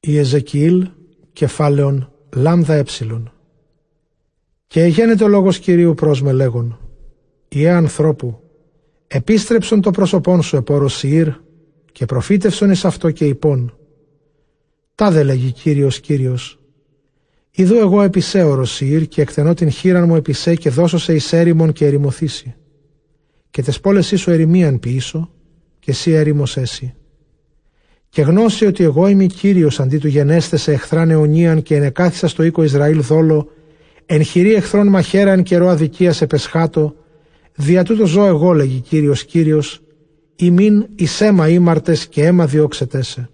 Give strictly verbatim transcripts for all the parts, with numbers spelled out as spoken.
Η Εζεκιήλ, κεφάλαιον λάμδα έψιλον. Και εγένετο λόγος Κυρίου προς με λέγον, Ιε ανθρώπου, επίστρεψον το πρόσωπόν σου επόρος Σηήρ, και προφήτευσον εις αυτό και υπόν. Τάδε λέγει Κύριος Κύριος, Ιδού εγώ επισέ όρος Σηήρ, και εκτενώ την χείραν μου επισέ, και δώσω σε εις έρημον και ερημωθήσει. Και τες πόλες σου ερημίαν ποιήσω, και εσύ έρημος έσυ. Και γνώση ότι εγώ είμαι Κύριος αντί του γενέστε σε εχθράν αιωνίαν, και ενεκάθισα στο οίκο Ισραήλ δόλο, εν χειρή εχθρών μαχαίραν καιρό αδικίας επεσχάτω, δια τούτο ζω εγώ, λέγει Κύριος Κύριος, ημίν εις αίμα ήμαρτες και αίμα διώξετέσε.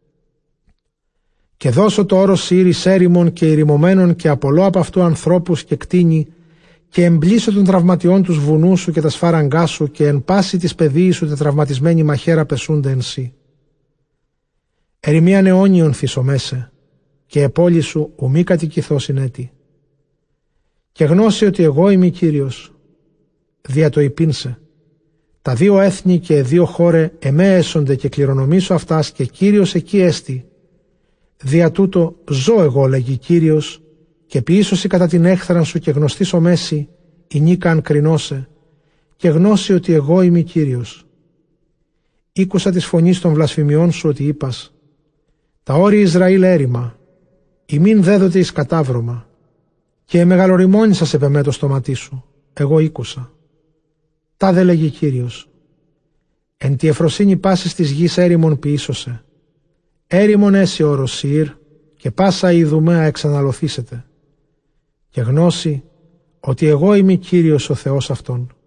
Και δώσω το όρος Σηήρ εις έρημον και ηρημωμένων, και απολώ από αυτού ανθρώπους και κτίνη, και εμπλήσω των τραυματιών τους βουνού σου και τα σφάραγκά σου, και εν πάση της παιδείας σου τα τραυματισμένη μαχαίρα πεσούνται εν σύ. Ερημίαν αιώνιον θυσομέσε, και επόλη σου ουμή κατοικηθώ συνέτη. Και γνώση ότι εγώ είμαι Κύριος, δια το υπήνσε. Τα δύο έθνη και δύο χώρε εμέ έσονται, και κληρονομήσω αυτάς, και Κύριος εκεί έστι. Δια τούτο ζω εγώ, λέγει Κύριος, και ποιήσωση κατά την έχθραν σου, και γνωστήσω μέση, η νίκαν κρινώσε, και γνώση ότι εγώ είμαι Κύριος. Ήκουσα της φωνής των βλασφημιών σου ότι είπας, τα όρη Ισραήλ έρημα, ημίν δέδοτε εις κατάβρωμα, και μεγαλοριμόνησα σε πεμέ το στοματί σου, εγώ ήκουσα. Τα δε λέγει Κύριος, εν τη εφροσύνη πάσης της γης έρημον ποιήσωσε, έρημον έσυ όρος Σηήρ, και πάσα η Ιδουμαία εξαναλωθήσετε, και γνώση ότι εγώ είμαι Κύριος ο Θεός αυτόν.